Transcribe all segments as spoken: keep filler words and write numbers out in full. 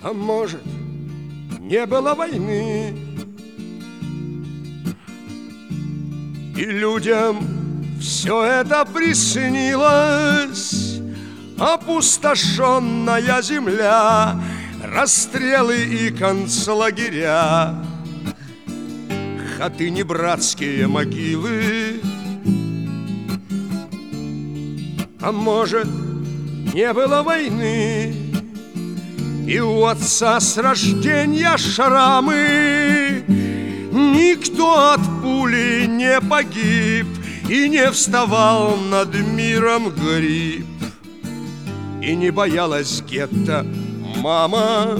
А может, не было войны, и людям все это приснилось. Опустошенная земля, расстрелы и концлагеря, хаты братские могилы. А может, не было войны, и у отца с рождения шрамы. Никто от пули не погиб, и не вставал над миром гриб, и не боялась гетто мама.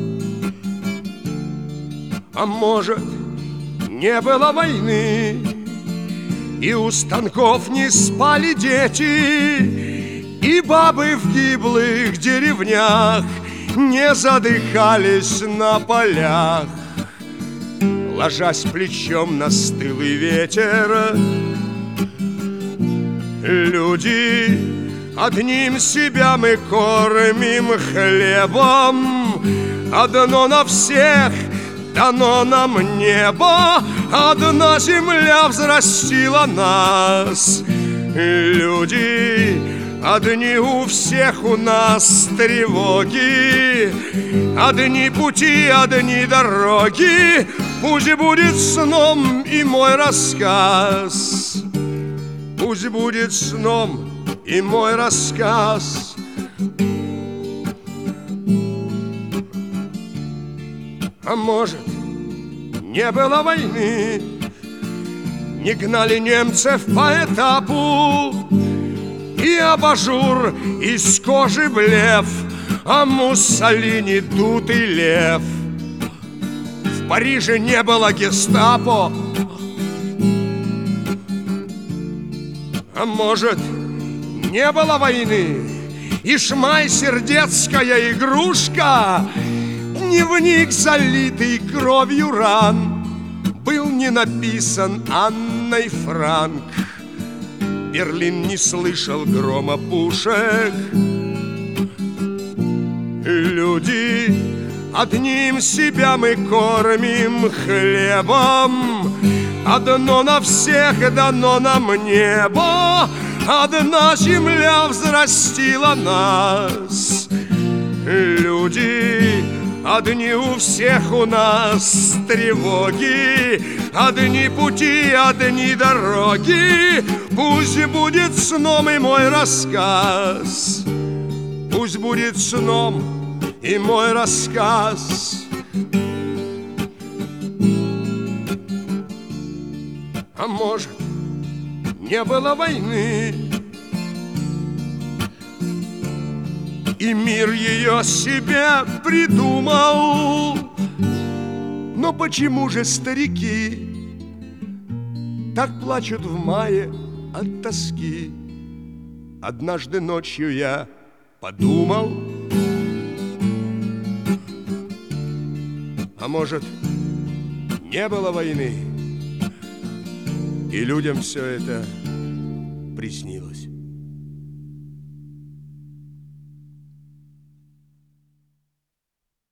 А может, не было войны, и у станков не спали дети, и бабы в гиблых деревнях не задыхались на полях, ложась плечом на стылый ветер. Люди, одним себя мы кормим хлебом, одно на всех дано нам небо, одна земля взрастила нас. Люди, одни у всех у нас тревоги, одни пути, одни дороги. Пусть будет сном и мой рассказ, пусть будет сном и мой рассказ. А может, не было войны, не гнали немцев по этапу, и абажур из кожи блеф, а Муссолини дутый лев. В Париже не было гестапо. А может, не было войны, и шмайсердетская игрушка, дневник, залитый кровью ран, был не написан Анной Франк. Берлин не слышал грома пушек. Люди, одним себя мы кормим хлебом, одно на всех дано нам небо, одна земля взрастила нас. Люди, одни у всех у нас тревоги, одни пути, одни дороги. Пусть будет сном и мой рассказ, пусть будет сном и мой рассказ. А может, не было войны, и мир ее себе придумал. Но почему же старики так плачут в мае от тоски? Однажды ночью я подумал, а может, не было войны, и людям все это приснилось.